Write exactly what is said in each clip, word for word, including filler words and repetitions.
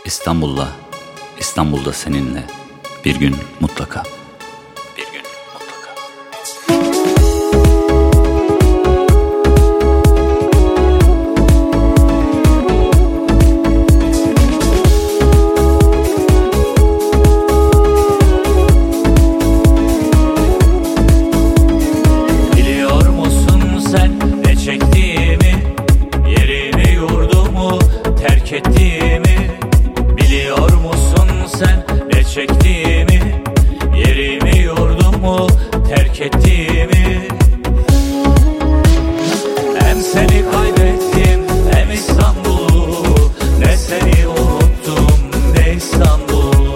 İstanbul'la, İstanbul'da seninle bir gün mutlaka. Bir gün mutlaka. Biliyor musun sen ne çektiğimi, yerimi yurdumu terk ettiğimi? Biliyor musun sen ne çektiğimi, yerimi yurdumu terk ettiğimi? Hem seni kaybettim hem İstanbul'u, ne seni unuttum ne İstanbul'u.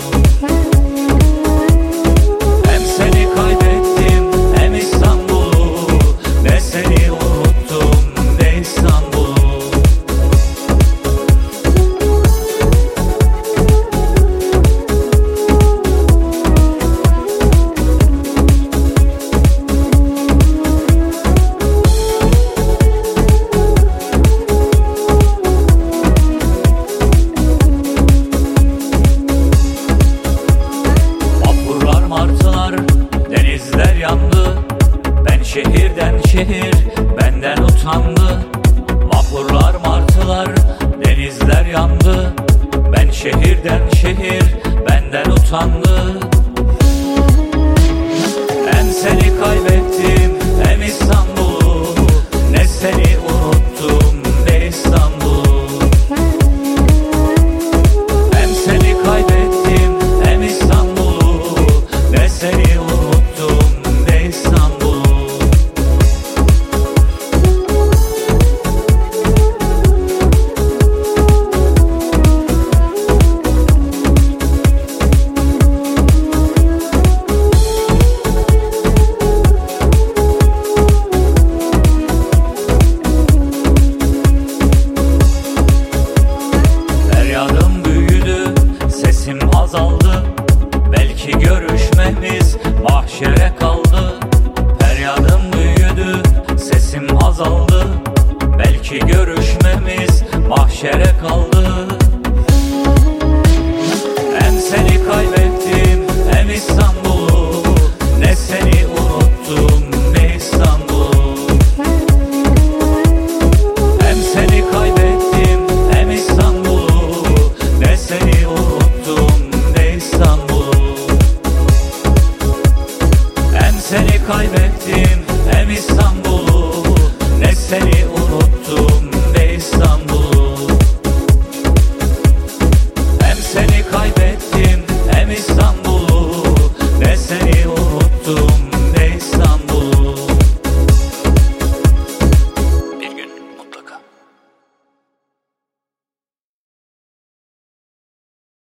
Hem seni kaybettim hem İstanbul'u, ne seni unuttum ne İstanbul'u. Vapurlar martılar, denizler yandı. Ben şehirden şehir, benden utandı. Vapurlar martılar, denizler yandı. Ben şehirden şehir, benden utandı. Hem seni kaybettim hem İstanbul'u, ne seni